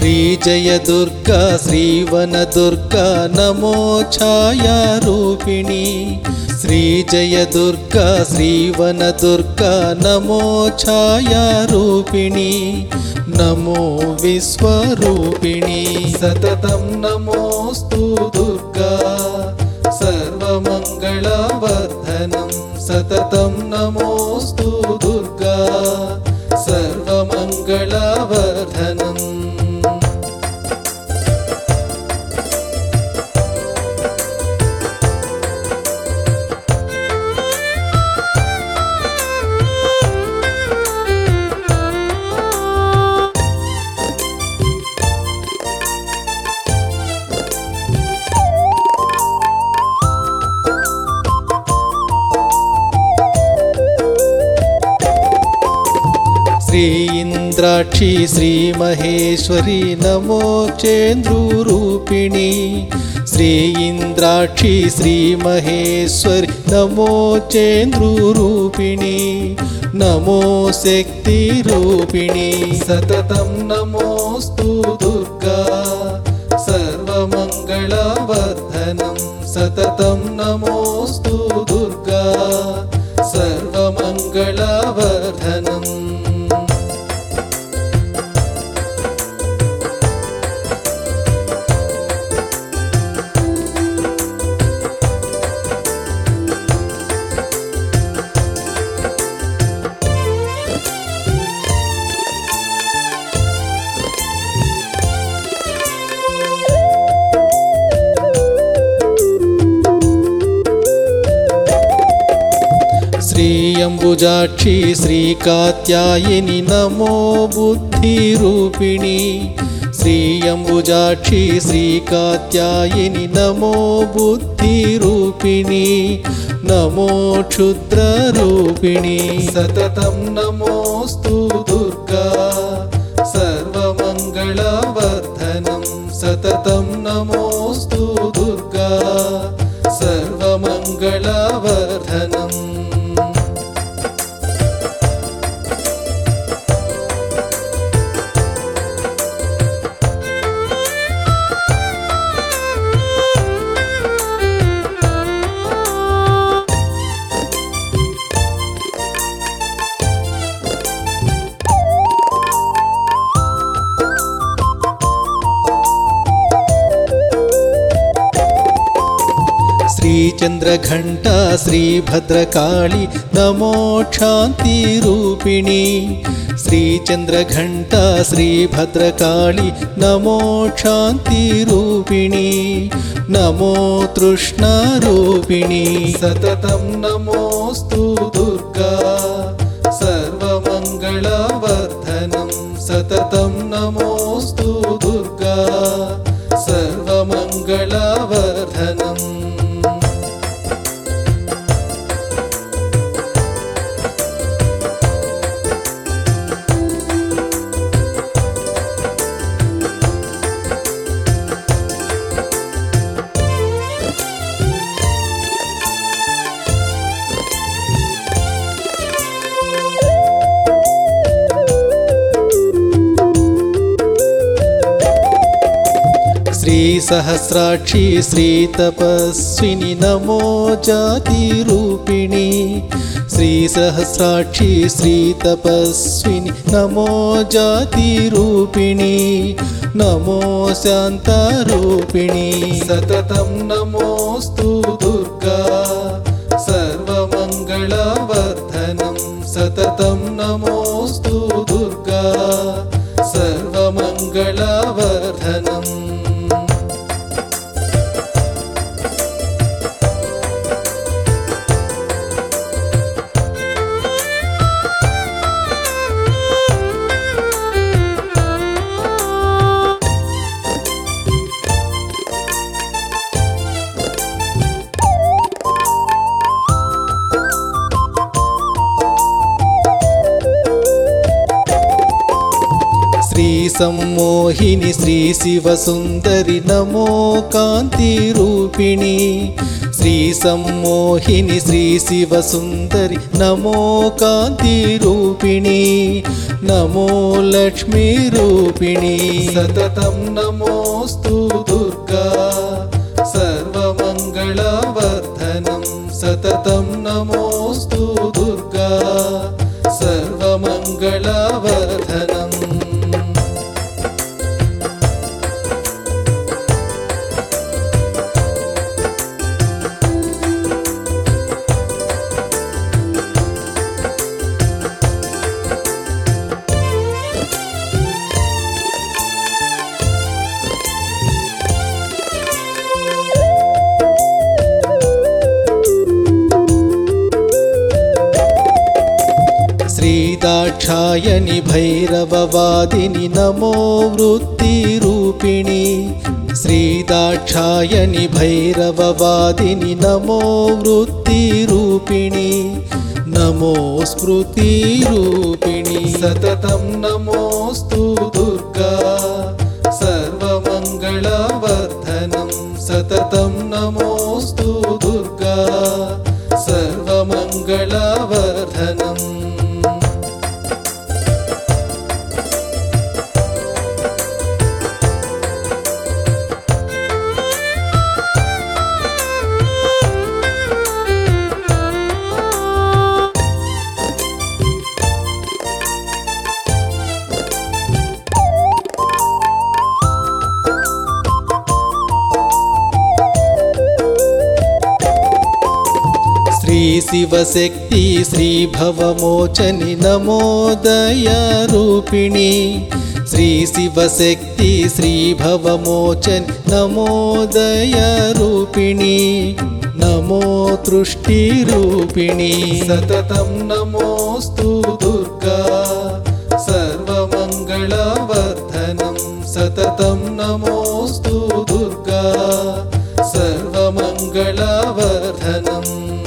श्रीजयदुर्गा श्रीवनदुर्गा नमो छायारूपिणी श्रीजयदुर्गा श्रीवनदुर्गा नमो छायारूपिणी नमो विश्वरूपिणी सततं नमोऽस्तु दुर्गा सर्वमङ्गलवर्धनं सततं नमोऽस्तु दुर्गा सर्वमङ्गलवर्धनम् श्री इंद्राक्षी श्री महेश्वरी नमो चेन्द्रूरूपिणी श्री इंद्राक्षी श्री महेश्वरी नमो चेन्द्रूरूपिणी नमो शक्तिरूपिणी सततं नमोऽस्तु दुर्गा सर्वमङ्गलवर्धनं सततं नमोऽस्तु दुर्गा सर्वमङ्गलवर्धनम् श्री अंबुजाक्षी श्री कात्यायनी नमो बुद्धिरूपिणी श्री अंबुजाक्षी श्री कात्यायनी नमो बुद्धिरूपिणी नमो क्षुद्ररूपिणी सततं नमोऽस्तु दुर्गा सर्वमङ्गलवर्धनं सततं नमोऽस्तु दुर्गा सर्वमङ्गलवर्धनम् श्रीचन्द्रघण्टा श्रीभद्रकाली नमो शान्तिरूपिणी श्रीचन्द्रघण्टा श्रीभद्रकाली नमो शान्तिरूपिणी नमो तृष्णारूपिणी सततं नमोऽस्तु दुर्गा सर्वमङ्गलवर्धनं सततं नमोऽस्तु दुर्गा सर्वमङ्गलवर्धनम् श्री सहस्राक्षी श्री तपस्विनी नमो जातिरूपिणी श्री सहस्राक्षी श्री तपस्विनी नमो जातिरूपिणी नमो शान्तारूपिणी सततं नमोऽस्तु दुर्गा सर्वमङ्गलवर्धनं सततं नमोऽस्तु दुर्गा सर्वमङ्गलवर्धनम् श्री सम्मोहिनी श्री शिवसुन्दरी नमो कान्तिरूपिणी శ్రీ సమ్మోహిని శ్రీ శివ సుందరి నమో కాంతి రూపిణి నమో లక్ష్మీ రూపిణి సతతం నమోస్తు దుర్గా సర్వమంగళవర్ధనం సతతం నమోస్తు దుర్గా సర్వమంగళవర్ధనం శ్రీదాక్షాయణి భైరవవాదిని నమో వృత్తి రూపిణి శ్రీదాక్షాయణి భైరవవాదిని నమో వృత్తి రూపిణి నమో స్మృతి రూపిణి సతతం నమోస్తు దుర్గా సర్వమంగళవర్ధనం సతతం నమోస్తు దుర్గా సర్వమంగళవర్ధనం శ్రీ శివశక్తి శ్రీ భవమోచని నమోదయ రూపిణి శ్రీ శివశక్తి శ్రీ భవమోచని నమోదయ రూపిణి నమో తృష్టి రూపిణి సతతం నమోస్తు దుర్గా సర్వమంగళవర్ధనం సతతం నమోస్తు దుర్గా సర్వమంగళవర్ధనం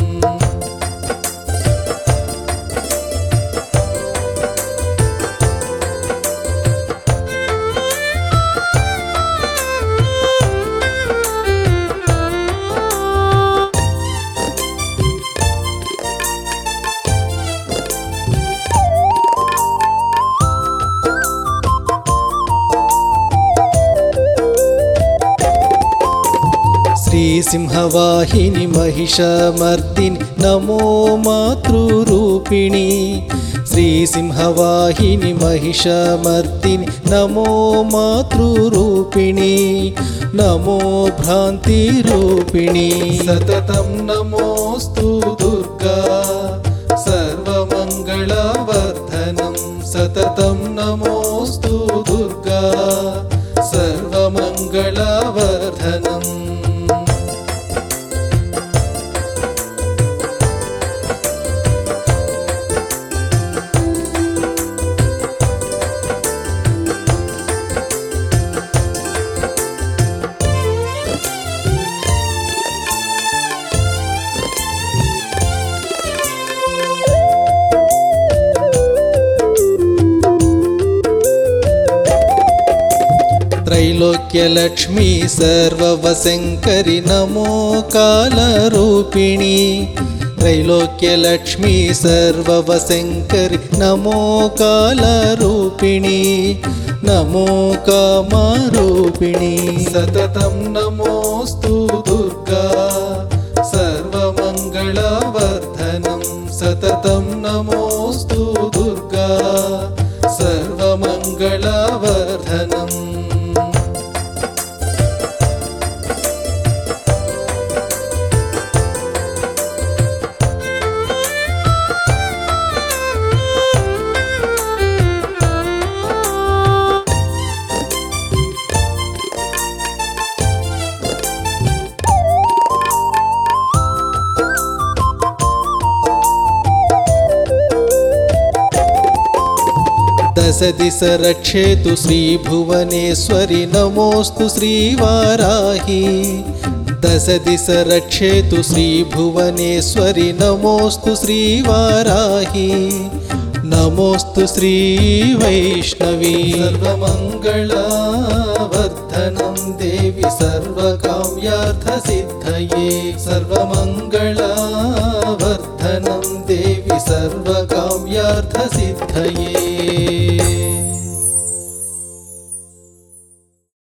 శ్రీసింహవాహిని మహిషమర్దిని నమో మాతృరూపిణి శ్రీసింహవాహిని మహిషమర్దిని నమో మాతృరూపిణి నమో భ్రాంతి రూపిణి సతతం నమోస్తు దుర్గా సర్వమంగళవర్ధనం సతతం నమోస్తు దుర్గా సర్వమంగళవర్ధనం त्रैलोक्यलक्ष्मी सर्ववशङ्करि नमो कालरूपिणी त्रैलोक्यलक्ष्मी सर्ववशङ्करि नमो कालरूपिणी नमो कामरूपिणी सततं नमोस्तु दुर्गा सर्वमङ्गलवर्धनं सततं नमोस्तु दुर्गा सर्वमङ्गलवर्धनम् दशदिश रक्षेतु श्रीभुवनेश्वरि नमोस्तु श्रीवाराहि दशदिश रक्षेतु श्रीभुवनेश्वरि नमोस्तु श्रीवाराहि नमोऽस्तु श्रीवैष्णवी। सर्वमङ्गलवर्धनं देवी सर्वकाम्यार्थसिद्धये। सर्वमङ्गलवर्धनं देवी सर्वकाम्यार्थसिद्धये।